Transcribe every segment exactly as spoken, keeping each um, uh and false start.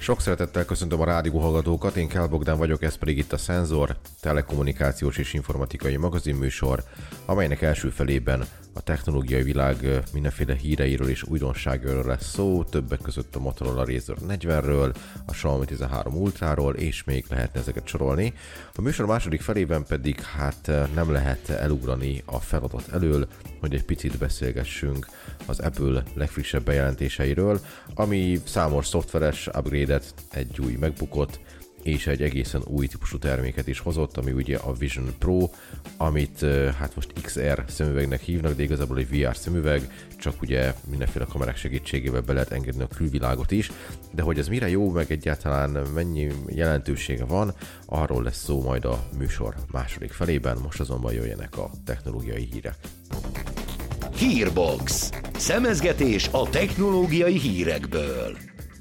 Sok szeretettel köszöntöm a rádió hallgatókat, én Kál Bogdán vagyok, ez pedig itt a Szenzor, telekommunikációs és informatikai magazinműsor, amelynek első felében a technológiai világ mindenféle híreiről és újdonságról lesz szó, többek között a Motorola Razr negyvenről, a Xiaomi tizenhárom Ultráról, és még lehetne ezeket sorolni. A műsor második felében pedig hát nem lehet elugrani a feladat elől, hogy egy picit beszélgessünk az Apple legfrissebb bejelentéseiről, ami számos szoftveres upgrade-et, egy új MacBookot és egy egészen új típusú terméket is hozott, ami ugye a Vision Pro, amit hát most iksz er szemüvegnek hívnak, de igazából egy vé er szemüveg, csak ugye mindenféle kamerák segítségével be lehet engedni a külvilágot is, de hogy ez mire jó, meg egyáltalán mennyi jelentősége van, arról lesz szó majd a műsor második felében, most azonban jöjjenek a technológiai hírek. Hírbox. Szemezgetés a technológiai hírekből.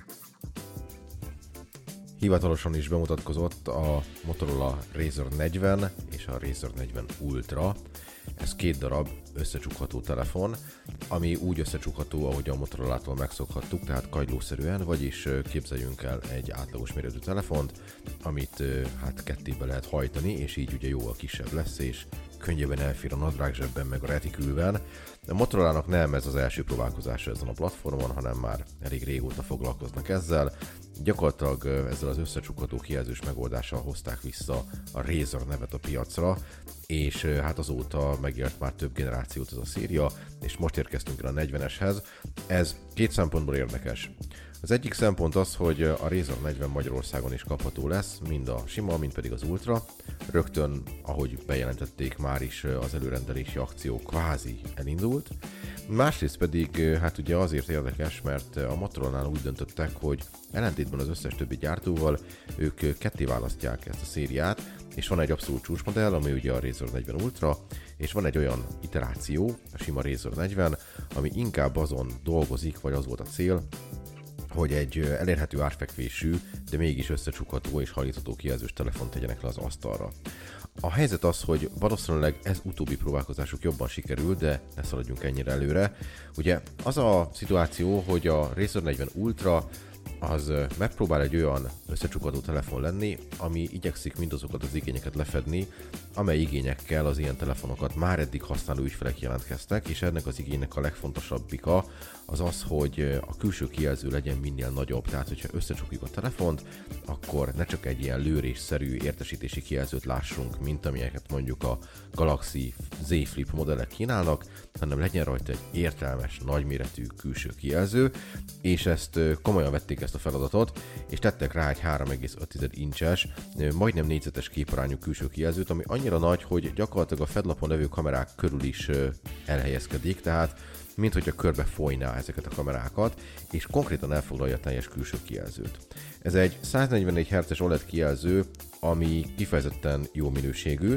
Hivatalosan is bemutatkozott a Motorola Razr negyven és a Razr negyven Ultra. Ez két darab összecsukható telefon, ami úgy összecsukható, ahogy a Motorolától megszokhattuk, tehát kagylószerűen, vagyis képzeljünk el egy átlagos méretű telefont, amit hát kettébe lehet hajtani, és így ugye jóval kisebb lesz, és könnyebben elfér a nadrágzsebben, meg a retikülben. A Motorolának nem ez az első próbálkozása ezen a platformon, hanem már elég régóta foglalkoznak ezzel. Gyakorlatilag ezzel az összecsukható kijelzős megoldással hozták vissza a Razr nevet a piacra, és hát azóta megjelent már több generációt ez a széria, és most érkeztünk el a negyveneshez. Ez két szempontból érdekes. Az egyik szempont az, hogy a Razr negyven Magyarországon is kapható lesz, mind a sima, mind pedig az Ultra. Rögtön, ahogy bejelentették, már is az előrendelési akció kvázi elindult. Másrészt pedig hát ugye azért érdekes, mert a Motorolánál úgy döntöttek, hogy ellentétben az összes többi gyártóval ők ketté választják ezt a szériát, és van egy abszolút csúcsmodell, ami ugye a Razr negyven Ultra, és van egy olyan iteráció, a sima Razr negyven, ami inkább azon dolgozik, vagy az volt a cél, hogy egy elérhető árfekvésű, de mégis összecsukható és hajlítható kijelzős telefont tegyenek le az asztalra. A helyzet az, hogy valószínűleg ez utóbbi próbálkozásuk jobban sikerül, de ne szaladjunk ennyire előre. Ugye az a szituáció, hogy a Razr negyven Ultra az megpróbál egy olyan összecsukható telefon lenni, ami igyekszik mindazokat az igényeket lefedni, amely igényekkel az ilyen telefonokat már eddig használó ügyfelek jelentkeztek, és ennek az igénynek a legfontosabbika az az, hogy a külső kijelző legyen minél nagyobb, tehát hogyha összecsukjuk a telefont, akkor ne csak egy ilyen lőrésszerű értesítési kijelzőt lássunk, mint amilyeneket mondjuk a Galaxy Z Flip modellek kínálnak, hanem legyen rajta egy értelmes, nagyméretű külső kijelző, és ezt komolyan vették ezt a feladatot, és tettek rá egy három egész öt incses, majdnem négyzetes képarányú külső kijelzőt, ami annyira nagy, hogy gyakorlatilag a fedlapon levő kamerák körül is elhelyezkedik, tehát mint hogyha körbe folyná ezeket a kamerákat, és konkrétan elfoglalja a teljes külső kijelzőt. Ez egy száznegyvennégy hertzes o el e dé kijelző, ami kifejezetten jó minőségű,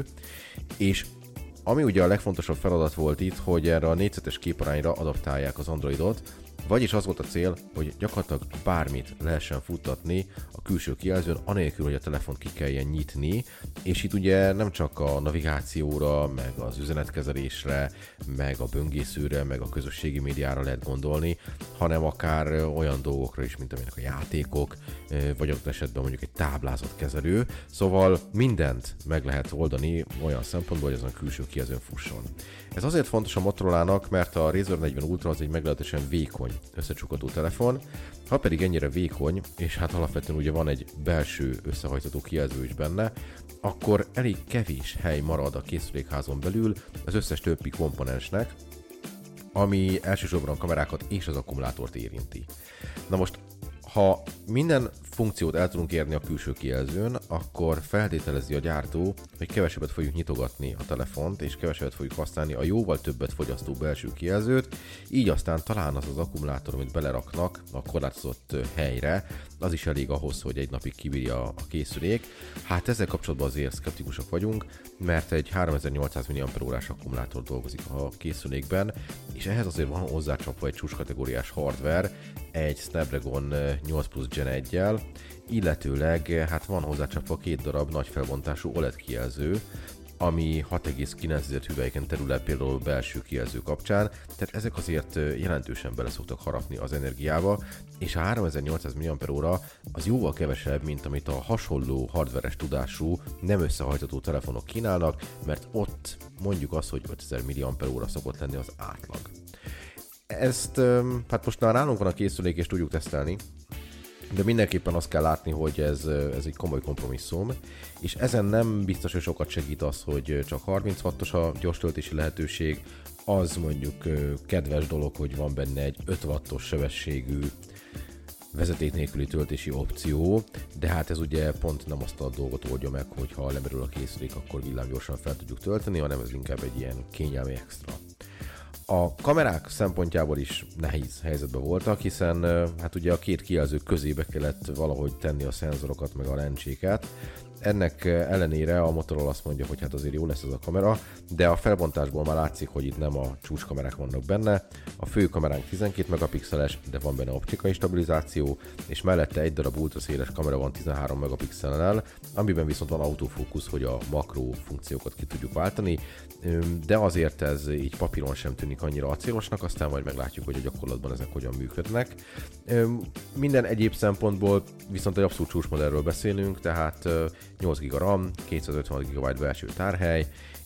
és ami ugye a legfontosabb feladat volt itt, hogy erre a négyzetes képarányra adaptálják az Androidot, vagyis az volt a cél, hogy gyakorlatilag bármit lehessen futtatni a külső kijelzőn, anélkül, hogy a telefont ki kelljen nyitni, és itt ugye nem csak a navigációra, meg az üzenetkezelésre, meg a böngészőre, meg a közösségi médiára lehet gondolni, hanem akár olyan dolgokra is, mint amilyenek a játékok, vagy adott esetben mondjuk egy táblázatkezelő, szóval mindent meg lehet oldani olyan szempontból, hogy azon a külső kijelzőn fusson. Ez azért fontos a Motorolának, mert a Razr negyven Ultra az egy meglehetősen vékony összecsukható telefon, ha pedig ennyire vékony, és hát alapvetően ugye van egy belső összehajtható kijelző is benne, akkor elég kevés hely marad a készülékházon belül az összes többi komponensnek, ami elsősorban a kamerákat és az akkumulátort érinti. Na most, ha minden funkciót el tudunk érni a külső kijelzőn, akkor feltételezi a gyártó, hogy kevesebbet fogjuk nyitogatni a telefont, és kevesebbet fogjuk használni a jóval többet fogyasztó belső kijelzőt, így aztán talán az az akkumulátor, amit beleraknak a korlátozott helyre, az is elég ahhoz, hogy egy napig kibírja a készülék. Hát ezzel kapcsolatban azért szkeptikusak vagyunk, mert egy háromezer-nyolcszáz milliampere órás akkumulátor dolgozik a készülékben, és ehhez azért van hozzácsapva egy csúcskategóriás hardware, egy Snapdragon nyolc plusz Gen egyel, illetőleg hát van hozzácsapva két darab nagy felbontású o el e dé kijelző, ami hat egész kilenc hüvelyken terül el például belső kijelző kapcsán, tehát ezek azért jelentősen bele szoktak harapni az energiába, és a háromezer-nyolcszáz milliampere-óra az jóval kevesebb, mint amit a hasonló hardveres tudású, nem összehajtható telefonok kínálnak, mert ott mondjuk azt, hogy ötezer milliampere-óra szokott lenni az átlag. Ezt, hát most már nálunk van a készülék, és tudjuk tesztelni, de mindenképpen azt kell látni, hogy ez, ez egy komoly kompromisszum, és ezen nem biztos, hogy sokat segít az, hogy csak harminc wattos a gyors töltési lehetőség, az mondjuk kedves dolog, hogy van benne egy öt wattos sebességű vezeték nélküli töltési opció, de hát ez ugye pont nem azt a dolgot oldja meg, hogy ha lemerül a készülék, akkor villámgyorsan fel tudjuk tölteni, hanem ez inkább egy ilyen kényelmi extra. A kamerák szempontjából is nehéz helyzetben voltak, hiszen hát ugye a két kijelző közébe kellett valahogy tenni a szenzorokat meg a lencséket. Ennek ellenére a Motorola azt mondja, hogy hát azért jó lesz ez a kamera, de a felbontásból már látszik, hogy itt nem a csúcskamerák vannak benne. A fő kameránk tizenkét megapixeles, de van benne optikai stabilizáció, és mellette egy darab ultraszéles kamera van tizenhárom megapixellel, amiben viszont van autofókusz, hogy a makró funkciókat ki tudjuk váltani, de azért ez így papíron sem tűnik annyira acélosnak, aztán majd meglátjuk, hogy a gyakorlatban ezek hogyan működnek. Minden egyéb szempontból viszont egy abszolút csúcsmodellről beszélünk, tehát nyolc giga RAM, kétszázötvenhat gigabyte belső tárhely,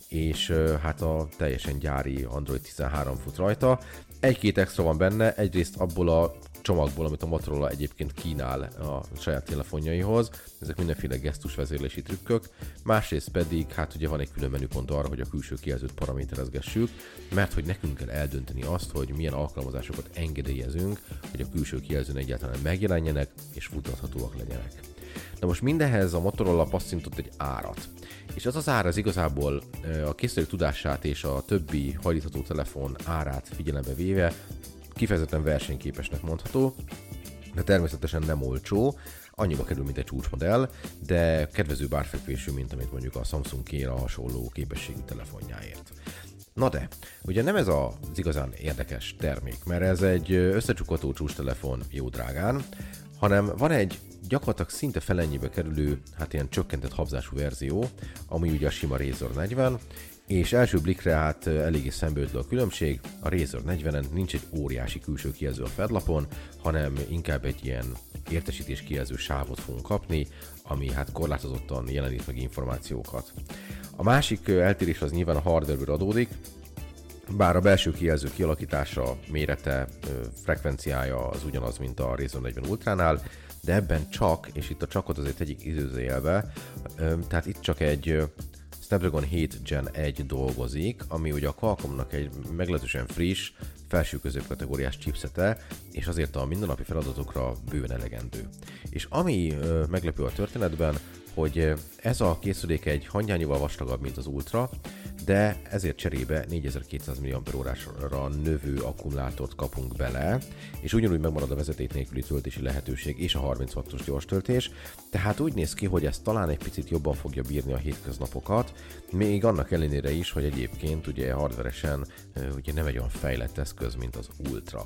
és hát a teljesen gyári Android tizenhárom fut rajta. Egy-két extra van benne, egyrészt abból a csomagból, amit a Motorola egyébként kínál a saját telefonjaihoz, ezek mindenféle gesztusvezérlési trükkök, másrészt pedig hát ugye van egy külön menüpont arra, hogy a külső kijelzőt paraméterezgessük, mert hogy nekünk kell eldönteni azt, hogy milyen alkalmazásokat engedélyezünk, hogy a külső kijelzőn egyáltalán megjelenjenek és futtathatóak legyenek. Na most mindenhez a Motorola passzintott egy árat, és az az ár az igazából a készülék tudását és a többi hajlítható telefon árát figyelembe véve kifejezetten versenyképesnek mondható, de természetesen nem olcsó, annyiba kerül, mint egy csúcsmodell, de kedvezőbb árfekvésű, mint amit mondjuk a Samsung kér a hasonló képességű telefonjáért. Na de, ugye nem ez az igazán érdekes termék, mert ez egy összecsukható csúcstelefon jó drágán, hanem van egy gyakorlatilag szinte felennyibe kerülő, hát ilyen csökkentett habzású verzió, ami ugye a sima Razr negyven, és első blikre hát eléggé szembeötlő a különbség, a Razr negyvenen nincs egy óriási külső kijelző a fedlapon, hanem inkább egy ilyen értesítés kijelző sávot fogunk kapni, ami hát korlátozottan jelenít meg információkat. A másik eltérés az nyilván a hardware-ből adódik, bár a belső kijelző kialakítása, mérete, frekvenciája az ugyanaz, mint a Razr negyven Ultránál, de ebben csak, és itt a csakot azért egyik időzőjelbe, tehát itt csak egy Snapdragon hét Gen egy dolgozik, ami ugye a Qualcommnak egy meglehetősen friss, felső-közép kategóriás chipsete, és azért a mindennapi feladatokra bőven elegendő. És ami ö, meglepő a történetben, hogy ez a készülék egy hangyányival vastagabb, mint az Ultra, de ezért cserébe négyezer-kétszáz milliampere-órásra növő akkumulátort kapunk bele, és ugyanúgy megmarad a vezeték nélküli töltési lehetőség és a harminc wattos gyors töltés, tehát úgy néz ki, hogy ez talán egy picit jobban fogja bírni a hétköznapokat, még annak ellenére is, hogy egyébként ugye hardveresen ugye nem egy olyan fejlett eszköz, mint az Ultra.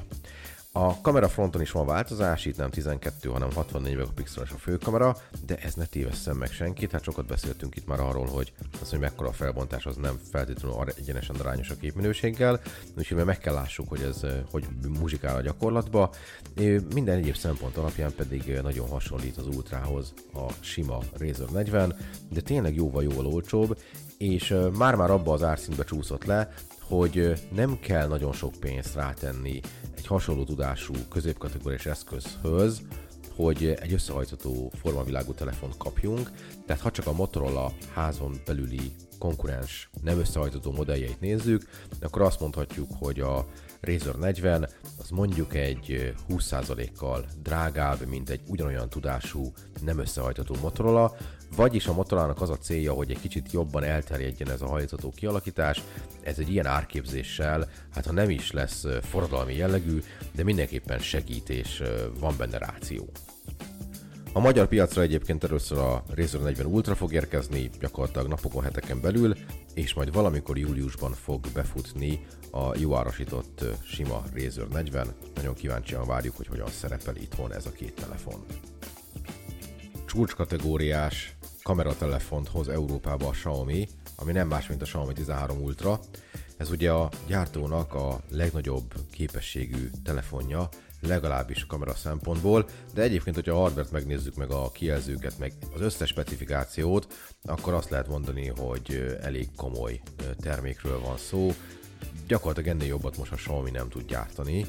A kamera fronton is van változás, itt nem tizenkettő, hanem hatvannégy megapixeles a főkamera, de ez ne tévesszem meg senkit, hát sokat beszéltünk itt már arról, hogy az, hogy mekkora a felbontás, az nem feltétlenül egyenesen arányos a képminőséggel, úgyhogy meg kell lássuk, hogy ez hogy muzsikál a gyakorlatba. Minden egyéb szempont alapján pedig nagyon hasonlít az Ultrához a sima Razr negyven, de tényleg jóval-jóval olcsóbb, és már-már abba az árszintbe csúszott le, hogy nem kell nagyon sok pénzt rátenni egy hasonló tudású középkategóriás eszközhöz, hogy egy összehajtható formavilágú telefont kapjunk, tehát ha csak a Motorola házon belüli konkurens nem összehajtható modelljeit nézzük, akkor azt mondhatjuk, hogy a Razr negyven az mondjuk egy húsz százalékkal drágább, mint egy ugyanolyan tudású nem összehajtható Motorola, vagyis a Motorolának az a célja, hogy egy kicsit jobban elterjedjen ez a hajtható kialakítás, ez egy ilyen árképzéssel, hát ha nem is lesz forradalmi jellegű, de mindenképpen segít és van benne ráció. A magyar piacra egyébként először a Razr negyven Ultra fog érkezni, gyakorlatilag napokon, heteken belül, és majd valamikor júliusban fog befutni a jó árasított sima Razr negyven. Nagyon kíváncsian várjuk, hogy hogyan szerepel itthon ez a két telefon. Csúcskategóriás kameratelefont hoz Európába a Xiaomi, ami nem más, mint a Xiaomi tizenhárom Ultra. Ez ugye a gyártónak a legnagyobb képességű telefonja, legalábbis kamera szempontból, de egyébként, hogyha a hardware-t megnézzük, meg a kijelzőket, meg az összes specifikációt, akkor azt lehet mondani, hogy elég komoly termékről van szó. Gyakorlatilag ennél jobbat most a Xiaomi nem tud gyártani.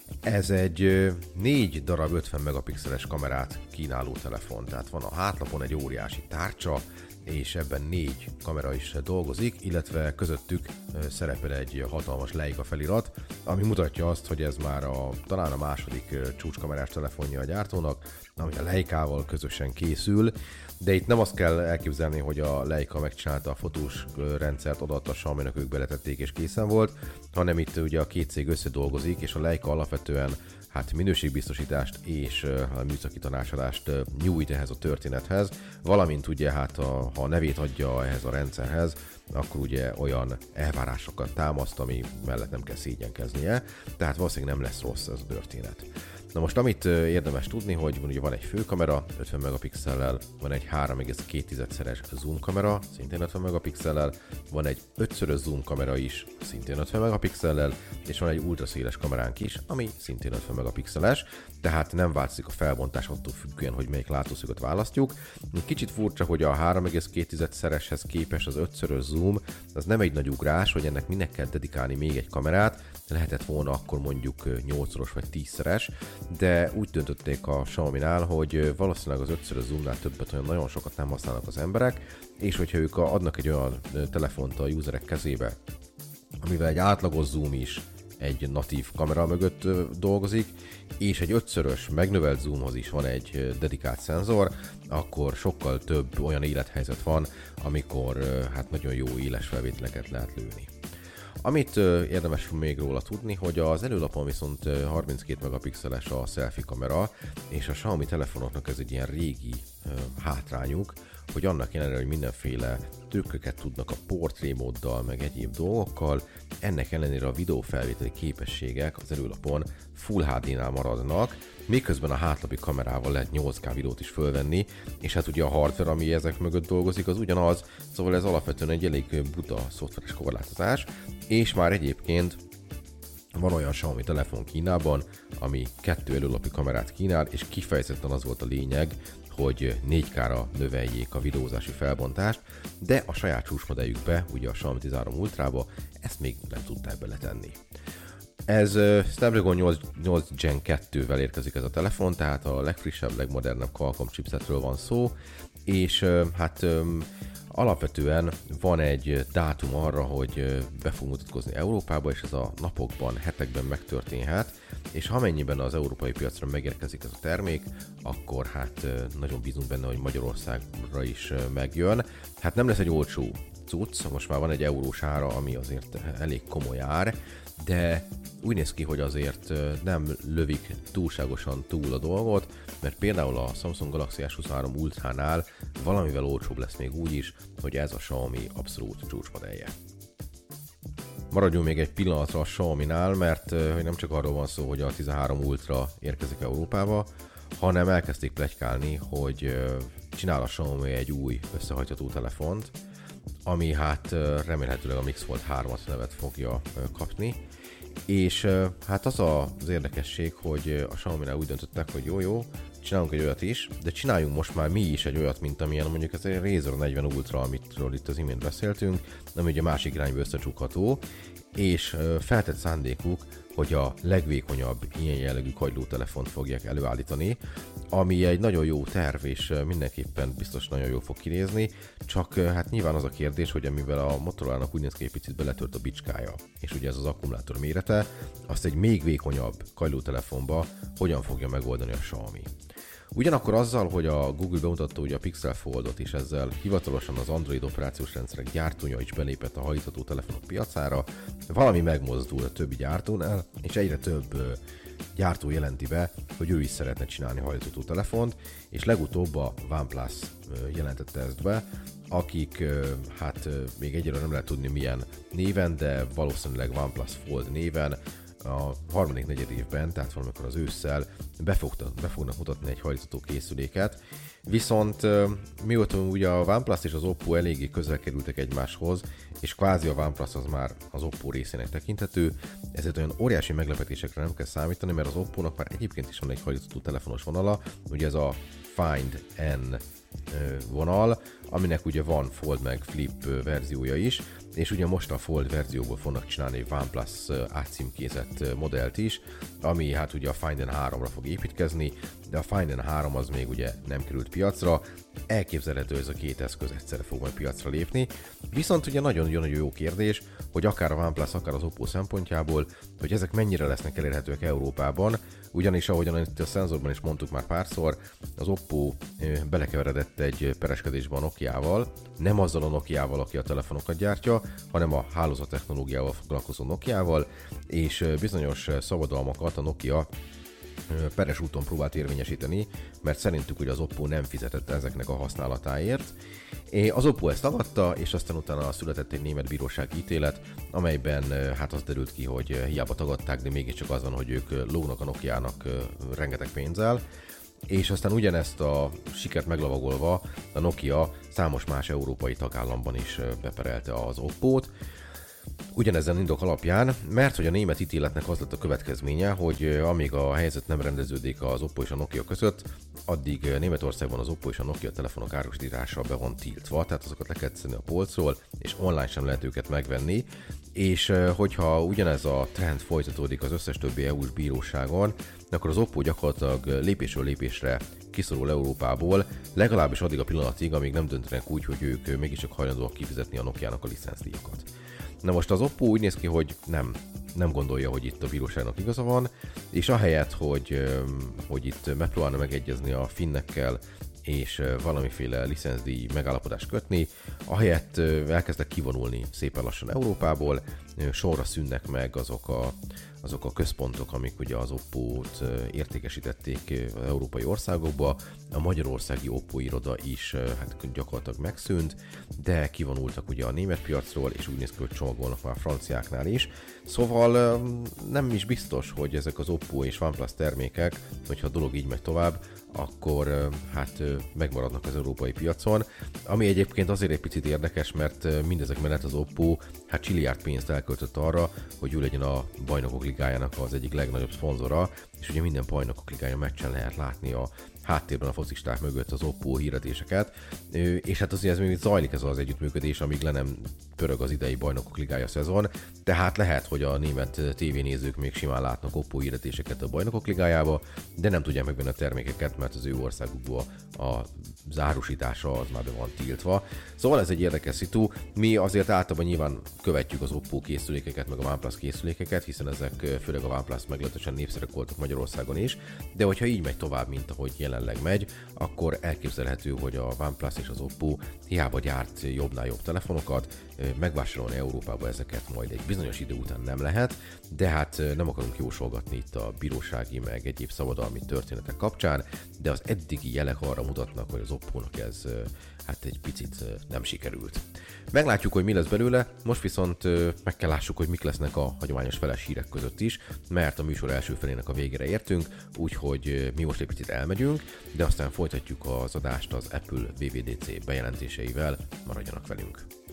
Ez egy négy darab ötven megapixeles kamerát kínáló telefon, tehát van a hátlapon egy óriási tárcsa, és ebben négy kamera is dolgozik, illetve közöttük szerepel egy hatalmas Leica felirat, ami mutatja azt, hogy ez már a, talán a második csúcskamerás telefonja a gyártónak, ami a Leicával közösen készül, de itt nem azt kell elképzelni, hogy a Leica megcsinálta a fotós rendszert, odaadta a Xiaomi-nak, ők beletették és készen volt, hanem itt ugye a két cég összedolgozik, és a Leica alapvetően hát minőségbiztosítást és a műszaki tanácsadást nyújt ehhez a történethez, valamint ugye hát a, ha a nevét adja ehhez a rendszerhez, akkor ugye olyan elvárásokat támaszt, ami mellett nem kell szégyenkeznie, tehát valószínűleg nem lesz rossz ez a történet. Na most amit érdemes tudni, hogy ugye van egy főkamera ötven megapixellel, van egy három egész két-szeres zoom kamera, szintén ötven megapixellel, van egy ötszörös zoom kamera is, szintén ötven megapixellel, és van egy ultraszéles kameránk is, ami szintén ötven megapixeles, tehát nem változik a felbontás attól függően, hogy melyik látószöget választjuk. Kicsit furcsa, hogy a három egész két-szereshez képest az ötszörös zoom, az nem egy nagy ugrás, hogy ennek minek kell dedikálni még egy kamerát, lehetett volna akkor mondjuk nyolcszoros vagy tízszeres, de úgy döntötték a Xiaomi-nál, hogy valószínűleg az ötszörös zoomnál többet olyan nagyon sokat nem használnak az emberek, és hogyha ők adnak egy olyan telefont a userek kezébe, amivel egy átlagos zoom is egy natív kamera mögött dolgozik, és egy ötszörös megnövelt zoomhoz is van egy dedikált szenzor, akkor sokkal több olyan élethelyzet van, amikor hát nagyon jó éles felvételeket lehet lőni. Amit uh, érdemes még róla tudni, hogy az előlapon viszont uh, harminckét megapixeles a selfie kamera, és a Xiaomi telefonoknak ez egy ilyen régi uh, hátrányuk, hogy annak ellenére, hogy mindenféle trükköket tudnak a portrémóddal, meg egyéb dolgokkal, ennek ellenére a videófelvételi képességek az előlapon Full há dé-nál maradnak, miközben a hátlapi kamerával lehet nyolc ká videót is fölvenni, és hát ugye a hardware, ami ezek mögött dolgozik, az ugyanaz, szóval ez alapvetően egy elég buta szoftveres korlátozás, és már egyébként van olyan Xiaomi telefon Kínában, ami kettő előlapi kamerát kínál, és kifejezetten az volt a lényeg, hogy négy ká-ra növeljék a videózási felbontást, de a saját csúcsmodelljükbe, ugye a Xiaomi tizenhárom Ultrába ezt még nem tudták beletenni. Ez uh, Snapdragon nyolc Gen kettővel érkezik ez a telefon, tehát a legfrissebb, legmodernebb Qualcomm chipsetről van szó, és uh, hát um, alapvetően van egy dátum arra, hogy be fog mutatkozni Európába, és ez a napokban, hetekben megtörténhet, és ha mennyiben az európai piacra megérkezik ez a termék, akkor hát nagyon bízunk benne, hogy Magyarországra is megjön. Hát nem lesz egy olcsó cucc, most már van egy eurós ára, ami azért elég komoly ár, de úgy néz ki, hogy azért nem lövik túlságosan túl a dolgot, mert például a Samsung Galaxy S huszonhárom Ultránál valamivel olcsóbb lesz még úgy is, hogy ez a Xiaomi abszolút csúcsmodellje. Maradjunk még egy pillanatra a Xiaomi-nál, mert hogy nem csak arról van szó, hogy a tizenhárom Ultra érkezik Európába, hanem elkezdték pletykálni, hogy csinál a Xiaomi egy új összehajtható telefont, ami hát remélhetőleg a Mix Fold hármas nevet fogja kapni. És hát az az érdekesség, hogy a Xiaomi-nál úgy döntöttek, hogy jó, jó, csinálunk egy olyat is, de csináljunk most már mi is egy olyat, mint amilyen mondjuk ez egy Razer negyven Ultra, amitről itt az imént beszéltünk, ami ugye másik irányba összecsukható, és feltett szándékuk, hogy a legvékonyabb ilyen jellegű kagylótelefont fogják előállítani, ami egy nagyon jó terv, és mindenképpen biztos nagyon jól fog kinézni, csak hát nyilván az a kérdés, hogy amivel a Motorola-nak úgy néz ki, egy picit beletört a bicskája, és ugye ez az akkumulátor mérete, azt egy még vékonyabb kagylótelefonba hogyan fogja megoldani a Xiaomi. Ugyanakkor azzal, hogy a Google bemutatta ugye a Pixel Foldot, és ezzel hivatalosan az Android operációs rendszerek gyártója is belépett a hajtható telefonok piacára, valami megmozdul a többi gyártónál, és egyre több gyártó jelenti be, hogy ő is szeretne csinálni hajtható telefont, és legutóbb a OnePlus jelentette ezt be, akik hát még egyre nem lehet tudni milyen néven, de valószínűleg OnePlus Fold néven a harmadik negyed évben, tehát valamikor az ősszel be, fogta, be fognak mutatni egy hajlítható készüléket. Viszont mióta ugye a OnePlus és az Oppo eléggé közel kerültek egymáshoz, és kvázi a OnePlus az már az Oppo részének tekinthető, ezért olyan óriási meglepetésekre nem kell számítani, mert az Oppónak már egyébként is van egy hajlítható telefonos vonala, ugye ez a Find N vonal, aminek ugye van Fold meg Flip verziója is, és ugye most a Fold verzióból fognak csinálni egy OnePlus átcímkézett modellt is, ami hát ugye a Find N háromra fog építkezni, de a Find N három az még ugye nem került piacra, elképzelhető, hogy ez a két eszköz egyszerre fog majd piacra lépni, viszont ugye nagyon-nagyon jó kérdés, hogy akár a OnePlus, akár az Oppo szempontjából, hogy ezek mennyire lesznek elérhetőek Európában, ugyanis ahogyan itt a szenzorban is mondtuk már párszor, az Oppo belekeveredett egy pereskedésbe a Nokiával, nem azzal a Nokiával, aki a telefonokat gyártja, hanem a hálózat technológiával foglalkozó Nokiával, és bizonyos szabadalmakat a Nokia peres úton próbált érvényesíteni, mert szerintük ugye az Oppo nem fizetett ezeknek a használatáért. Az Oppo ezt tagadta, és aztán utána született egy német bírósági ítélet, amelyben hát az derült ki, hogy hiába tagadták, de mégiscsak az van, hogy ők lógnak a Nokiának rengeteg pénzzel. És aztán ugyanezt a sikert meglavagolva a Nokia számos más európai tagállamban is beperelte az Oppót. Ugyanezen indok alapján, mert hogy a német ítéletnek az lett a következménye, hogy amíg a helyzet nem rendeződik az Oppo és a Nokia között, addig Németországban az Oppo és a Nokia telefonok árusítása be van tiltva, tehát azokat le kell szedni a polcról, és online sem lehet őket megvenni, és hogyha ugyanez a trend folytatódik az összes többi é u-s bíróságon, akkor az Oppo gyakorlatilag lépésről lépésre kiszorul Európából, legalábbis addig a pillanatig, amíg nem döntenek úgy, hogy ők mégiscsak hajlandóak kifizetni a Nokiának a licencdíjakat. Na most az Oppo úgy néz ki, hogy nem, nem gondolja, hogy itt a bíróságnak igaza van, és ahelyett, hogy, hogy itt megpróbálna megegyezni a finnekkel, és valamiféle licencdíj megállapodást kötni, ahelyett elkezdtek kivonulni szépen lassan Európából, sorra szűnnek meg azok a, azok a központok, amik ugye az Oppót értékesítették az európai országokba, a magyarországi Oppo iroda is hát gyakorlatilag megszűnt, de kivonultak ugye a német piacról, és úgy néz ki, hogy csomagolnak már a franciáknál is. Szóval nem is biztos, hogy ezek az Oppo és OnePlus termékek, hogyha a dolog így megy tovább, akkor hát megmaradnak az európai piacon, ami egyébként azért egy picit érdekes, mert mindezek mellett az Oppo hát csilliárd pénzt elköltött arra, hogy ő legyen a Bajnokok Ligájának az egyik legnagyobb szponzora, és ugye minden Bajnokok Ligája meccsen lehet látni a háttérben a focisták mögött az Oppo hirdetéseket, és hát azért ez még zajlik ez az együttműködés, amíg le nem pörög az idei Bajnokok Ligája szezon, tehát lehet, hogy a német tévénézők még simán látnak Oppo hirdetéseket a Bajnokok Ligájába, de nem tudják megvenni a termékeket, mert az ő országukból a zárusítása az már be van tiltva. Szóval ez egy érdekes szitu. Mi azért általában nyilván követjük az Oppo készülékeket, meg a OnePlus készülékeket, hiszen ezek főleg a OnePlus meglehetősen népszerűek voltak Magyarországon is, de hogyha így megy tovább, mint ahogy jelenleg megy, akkor elképzelhető, hogy a OnePlus és az Oppo hiába gyárt jobbnál jobb telefonokat, megvásárolni Európába ezeket majd egy bizonyos idő után nem lehet, de hát nem akarunk jósolgatni itt a bírósági meg egyéb szabadalmi történetek kapcsán, de az eddigi jelek arra mutatnak, hogy az Oppónak ez hát egy picit nem sikerült. Meglátjuk, hogy mi lesz belőle, most viszont meg kell lássuk, hogy mik lesznek a hagyományos feles hírek között is, mert a műsor első felének a végére értünk, úgyhogy mi most egy picit elmegyünk, de aztán folytatjuk az adást az Apple dupla vé dé cé bejelentéseivel, maradjanak velünk!